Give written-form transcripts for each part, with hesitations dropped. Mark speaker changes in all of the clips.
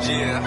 Speaker 1: Yeah.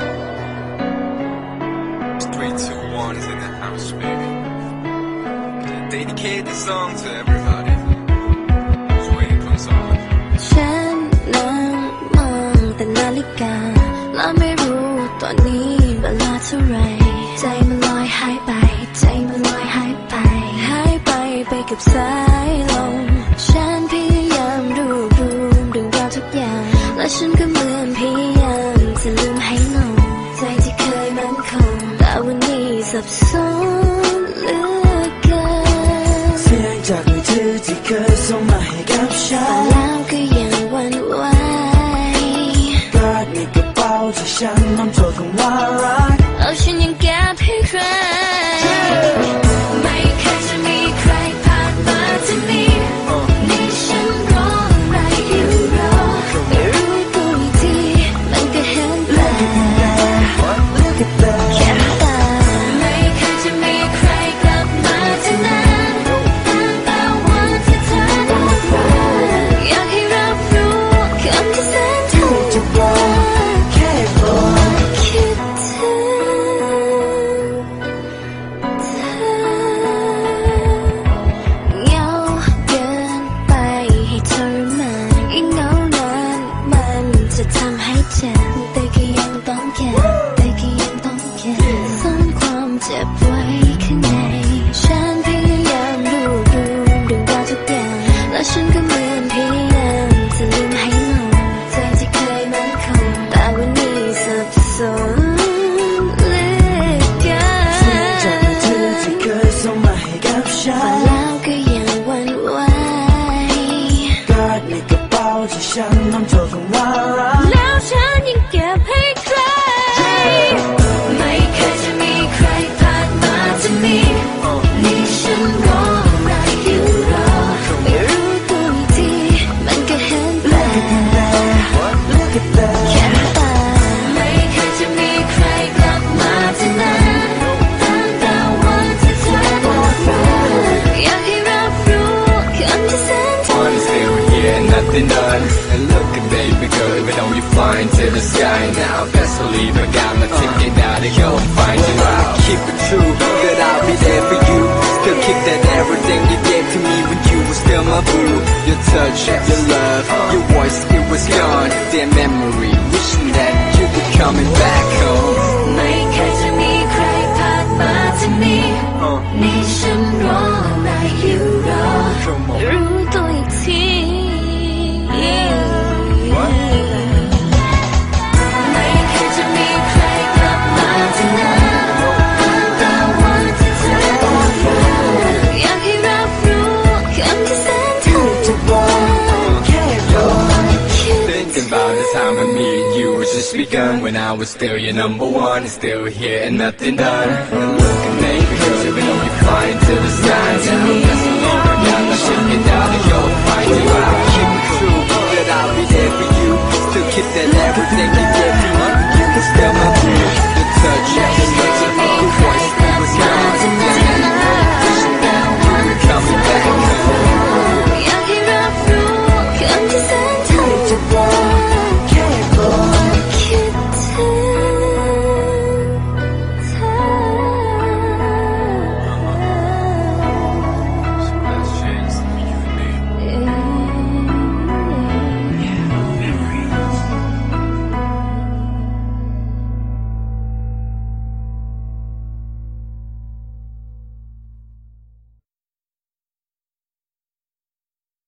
Speaker 1: 3, 2, 1 is in the house, baby. Dedicate this song to everybody who's waiting for the song.
Speaker 2: ฉันนั่งมองแต่นาฬิกาและไม่รู้ตอนนี้เวลาเท่าไรใจมันลอยหายไปใจมันลอยหายไปหายไปกับสายลมฉันพยายามรวบรวมเรื่องราวทุกอย่างและฉันก็เหมือนพยายามจะลืมให้ลงใจที่เคยมั่นคงแต่วันนี้สับสนเหลือเกิน
Speaker 3: เสียงจากมือถือที่เคยส่งมาให้กับฉัน
Speaker 2: แล้วก็ยังหวั่นไหว
Speaker 3: กอดในกระเป๋าที่ฉันนำโจทย์คำว่ารัก
Speaker 2: แล้วฉันยังเก็บให้ใครไม่เคยจะมีใครผ่านมาที่นี่นี่ฉันรออะไรอยู่รอไม่รู้ตัวอีกทีมันก็เห็นแต่แค่ตาไม่เคยจะมีใครกลับมาที่นั้นตั้งแต่วันที่เธอบอกรักอยากให้รับรู้คำที่แสนทรมาน
Speaker 3: แค่บอก
Speaker 2: คิดถึงเหงาเกินไปให้ทรมานยิ่งเหงานานมันจะทำให้เจ็บแต่ก็ยังต้องแค่ซ่อนความเจ็บไว้ข้างในฉันพยายามรวบรวมเรื่องราวทุกอย่างและฉันก็เหมือนพยายามจะลืมให้ลงใจที่เคยมั่นคงแต่วันนี้สับสนเหลือเกิน
Speaker 3: เสียงจากมือถือที่เคยส่งมาให้กับฉัน
Speaker 2: แล้วก็ยังหวั่นไหว
Speaker 3: กอดในกระเป๋าที่ฉันนำโจทย์คำว่ารัก
Speaker 2: แล้วฉันยังเก็บให้ใครไม่เคยจะมีใครผ่านมาที่นี่นี่ฉันรออะไรอยู่รอไม่รู้ตัวอีกทีมันก็เห็นแต่แค่ตาไม่เคยจะมีใครกลับมาที่นั้นตั้งแต่วันที่เธอบอกรักอยากให้รับรู้คำที่แสนทร
Speaker 1: One is still here and nothing done. And look at baby girl, even though you're flying to the sky now, best believe I got my ticket now to go and find you out. Keep it true, that I'll be there for you. Still keep that everything you gave to me when you were still my boo. Your touch, your love, your voice, it was gone. Their memory, wishing that you were coming back home.
Speaker 2: ไม่เคยจะมีใครผ่านมาที่นี่นี่ฉันรออะไรอยู่รอรู้ตัวอีกทีไม่เคยจะมีใครกลับมาที่นั้นตั้งแต่วันที่เธอบอกรักอยากให้รับรู้คำที่แสนทรมาน
Speaker 3: แค่บอก
Speaker 1: Thinking about the time when me and you was just begun. When I was still your number one, and still here and nothing done. And look at baby girl, even though you're flying to the sky now, that's a long enough. I should get down and go and find you out.